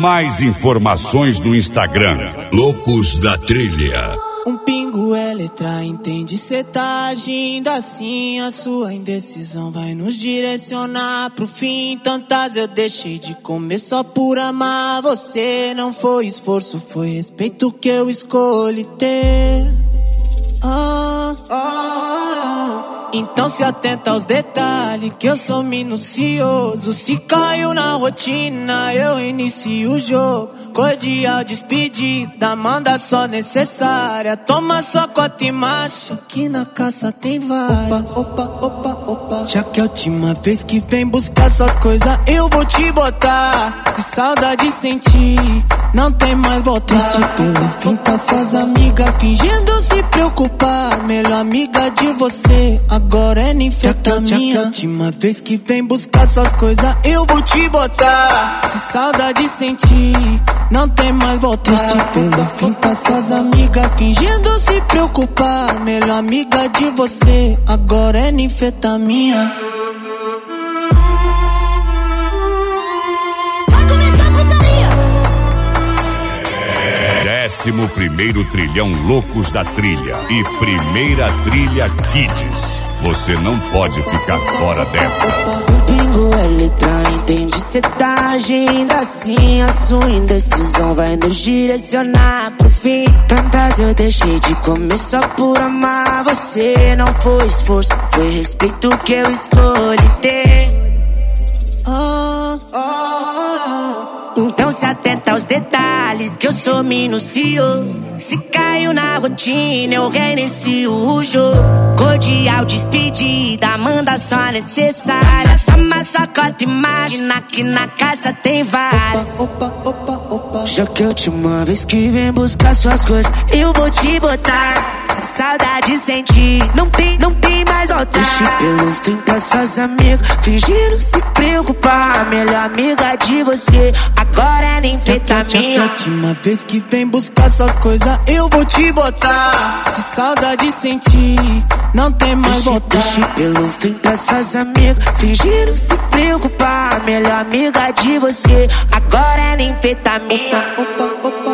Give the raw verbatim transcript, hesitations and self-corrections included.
Mais informações no Instagram, Loucos da Trilha. Um pingo é letra, entende? Cê tá agindo assim, a sua indecisão vai nos direcionar pro fim. Tantas eu deixei de comer só por amar você. Não foi esforço, foi respeito que eu escolhi ter. Ah, ah, ah. Então se atenta aos detalhes, que eu sou minucioso. Se caiu na rotina, eu inicio o jogo. Cordial despedida, manda só necessária. Toma sua cota e marcha, que na caça tem várias. Opa, opa, opa, opa. Já que é a última vez que vem buscar suas coisas, eu vou te botar. Que saudade sentir, não tem mais voltar. Triste pelo fim, tá suas amigas fingindo se preocupar. Melhor amiga de você, agora é ninfetamina. Já que é a última vez que vem buscar suas coisas, eu vou te botar. Se saudade sentir, não tem mais voltar. Triste pelo fim, tá suas amigas fingindo se preocupar. Melhor amiga de você, agora é ninfetamina. Vai começar a putaria. Décimo primeiro trilhão Loucos da Trilha e primeira trilha Kids. Você não pode ficar fora dessa. Um pingo é letra, entende? Cê tá agindo assim, a sua indecisão vai nos direcionar pro fim. Tantas eu deixei de comer só por amar você. Não foi esforço, foi respeito que eu escolhi ter. Ah, ah, ah. Então se atenta aos detalhes, que eu sou minucioso. Se caiu na rotina, eu reinicio o jogo. Cordial despedida, manda só necessária. Toma sua cota e imagina que na casa tem várias. Opa, opa, opa, opa. Já que é a última vez que vem buscar suas coisas, eu vou te botar. Se saudade sentir, não tem, não tem mais voltar. Triste pelo fim, tá suas amigas fingindo se preocupar. Melhor amiga de você, agora é ninfetamina. Já que é a última vez que vem buscar suas coisas, eu vou te botar. Se saudade sentir, não tem mais voltar. Triste pelo fim, tá suas amigas fingindo se preocupar. Melhor amiga de você, agora é ninfetamina. Opa, opa, opa.